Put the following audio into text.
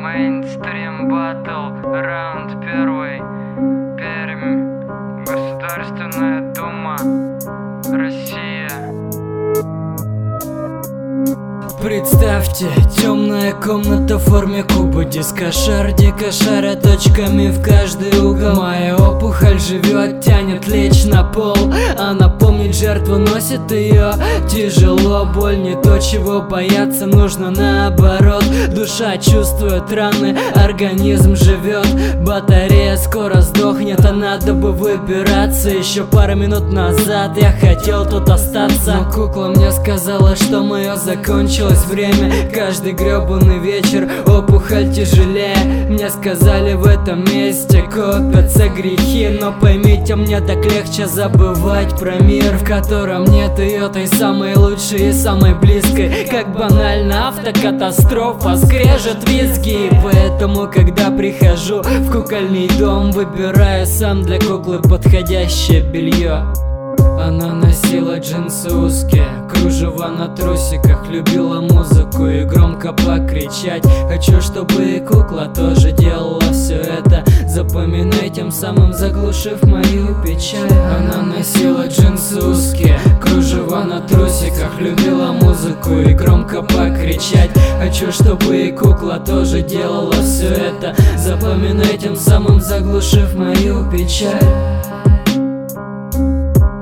Мейнстрим батл, раунд первый. Пермь, Государственная Дума, Россия. Представьте, темная комната в форме куба, дискошар, дико шаря точками в каждый угол. Моя опухоль живет, тянет лечь на пол. Она помнит жертву, носит ее тяжело. Боль не то, чего бояться нужно, наоборот. Душа чувствует раны, организм живет. Батарея скоро сдохнет, а надо бы выбираться. Еще пару минут назад я хотел тут остаться, но кукла мне сказала, что мое закончилось время. Каждый гребаный вечер опухоль тяжелее. Мне сказали, в этом месте копятся грехи. Но поймите, мне так легче забывать про мир, в котором нет ее, той самой лучшей и самой близкой. Как банально, автокатастрофа, скрежет визги. И поэтому, когда прихожу в кукольный дом, выбираю сам для куклы подходящее белье. Она носила джинсы узкие, кружева на трусиках, любила музыку и громко покричать. Хочу, чтобы и кукла тоже делала все это, запоминай, тем самым заглушив мою печаль. Она носила джинсы узкие, кружева на трусиках, любила музыку и громко покричать. Хочу, чтобы и кукла тоже делала все это, запоминай, тем самым заглушив мою печаль.